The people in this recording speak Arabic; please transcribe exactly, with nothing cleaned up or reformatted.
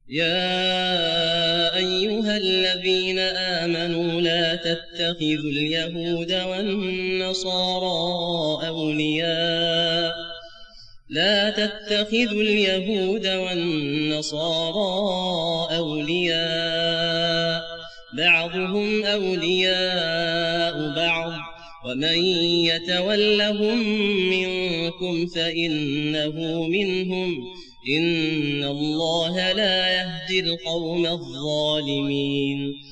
يا أيها الذين آمنوا لا تتخذوا اليهود والنصارى أولياء لا تتخذوا اليهود والنصارى أولياء بعضهم أولياء بعض ومن يتولهم منكم فإنه منهم إن الله لا يهدي القوم الظالمين.